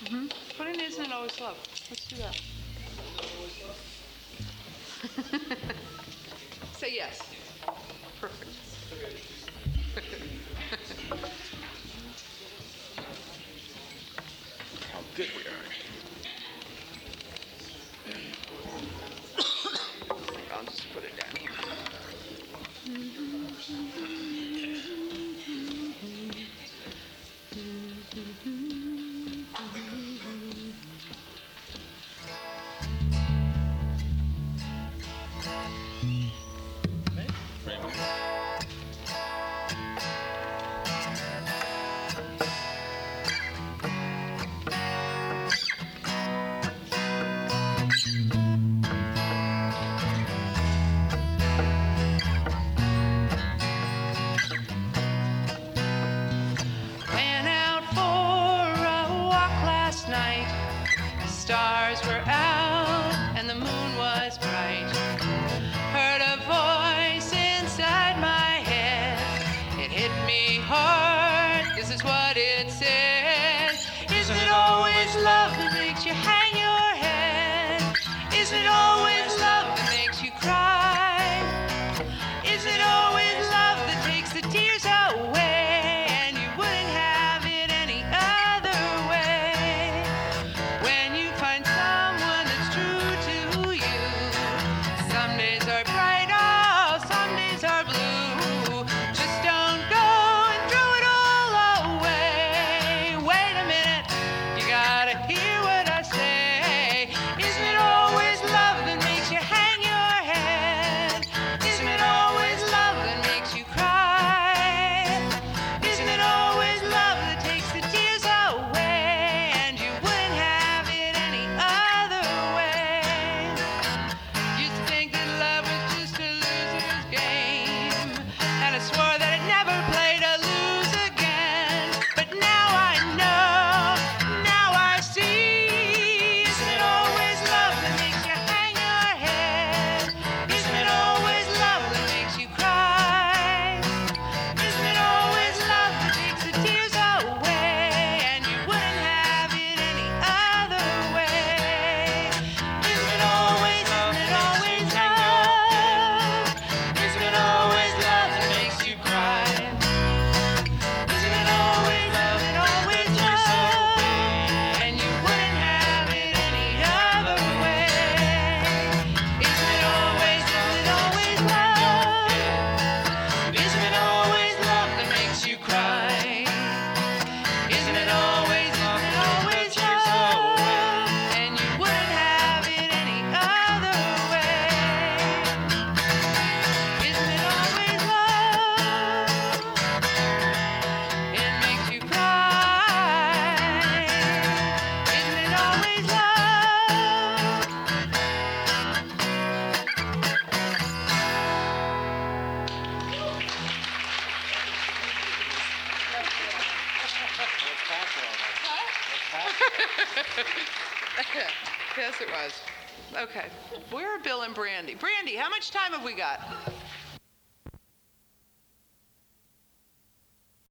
Put in Isn't It Always Love. Let's do that. Say yes. Perfect. How good we are. I'll just put it down here. Went out for a walk last night. The stars were out and the moon was bright. Heard a voice inside my head. It hit me hard. This is what it said. Isn't it always love that makes you hang your head? Isn't it always love that makes you cry? Isn't it always love that takes the tears away? And you wouldn't have it any other way. When you find someone that's true to you, some days are bright, oh, some days are blue. Just don't go and throw it all away. Wait a minute, you gotta hear what I say. Isn't it always love that makes you hang your head? Isn't it always love that makes you cry? Isn't it always love that takes the tears away? And you wouldn't have it any other way. Used to think that love was just a loser's game, and I swore that I'd never play to lose again. But now I know, now I see. Isn't it always love that makes you hang your head? Isn't it always love that makes you cry? Isn't it always love that takes the tears away? And you wouldn't have it any other way. Isn't it always love? Isn't it always love that makes you cry? Isn't it always love? And you wouldn't have it any other way. Isn't it always love? Isn't it always love that makes you cry? Isn't it always love? And you wouldn't have it any other way. Isn't it always love? It makes you cry. Isn't it always love? Yes, it was. Okay. Where are Bill and Brandy? Brandy, how much time have we got?